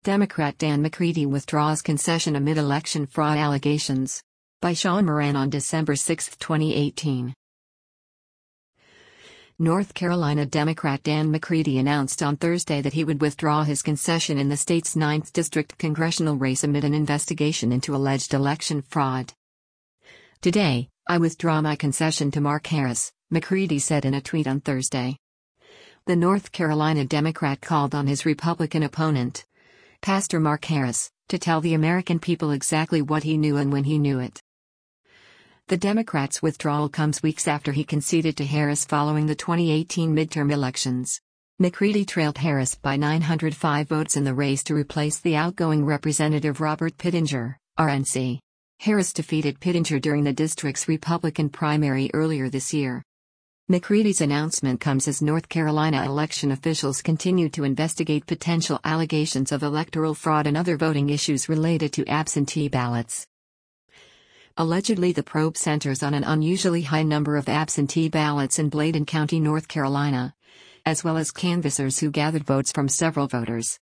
Democrat Dan McCready withdraws concession amid election fraud allegations. By Sean Moran on December 6, 2018. North Carolina Democrat Dan McCready announced on Thursday that he would withdraw his concession in the state's 9th District congressional race amid an investigation into alleged election fraud. "Today, I withdraw my concession to Mark Harris," McCready said in a tweet on Thursday. The North Carolina Democrat called on his Republican opponent, Pastor Mark Harris, to tell the American people exactly what he knew and when he knew it. The Democrat's withdrawal comes weeks after he conceded to Harris following the 2018 midterm elections. McCready trailed Harris by 905 votes in the race to replace the outgoing Representative Robert Pittenger, RNC. Harris defeated Pittenger during the district's Republican primary earlier this year. McCready's announcement comes as North Carolina election officials continue to investigate potential allegations of electoral fraud and other voting issues related to absentee ballots. Allegedly, the probe centers on an unusually high number of absentee ballots in Bladen County, North Carolina, as well as canvassers who gathered votes from several voters.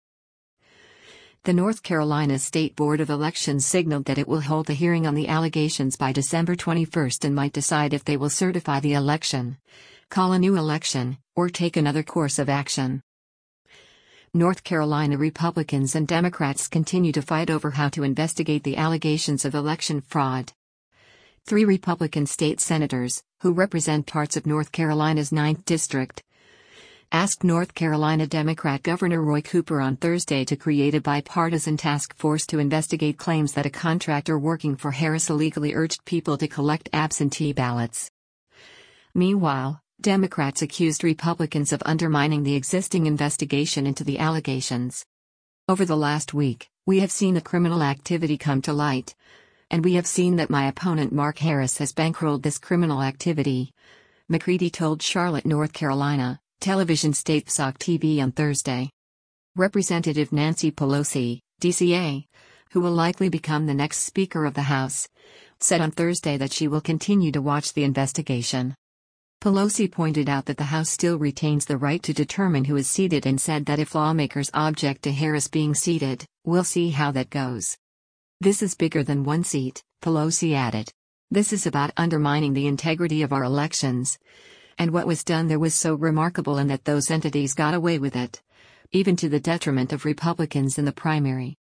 The North Carolina State Board of Elections signaled that it will hold a hearing on the allegations by December 21 and might decide if they will certify the election, call a new election, or take another course of action. North Carolina Republicans and Democrats continue to fight over how to investigate the allegations of election fraud. 3 Republican state senators, who represent parts of North Carolina's 9th District, asked North Carolina Democrat Governor Roy Cooper on Thursday to create a bipartisan task force to investigate claims that a contractor working for Harris illegally urged people to collect absentee ballots. Meanwhile, Democrats accused Republicans of undermining the existing investigation into the allegations. "Over the last week, we have seen the criminal activity come to light. And we have seen that my opponent Mark Harris has bankrolled this criminal activity," McCready told Charlotte, North Carolina, television state SOC TV on Thursday. Representative Nancy Pelosi, DCA, who will likely become the next Speaker of the House, said on Thursday that she will continue to watch the investigation. Pelosi pointed out that the House still retains the right to determine who is seated and said that if lawmakers object to Harris being seated, we'll see how that goes. "This is bigger than one seat," Pelosi added. "This is about undermining the integrity of our elections. And what was done there was so remarkable in that those entities got away with it, even to the detriment of Republicans in the primary."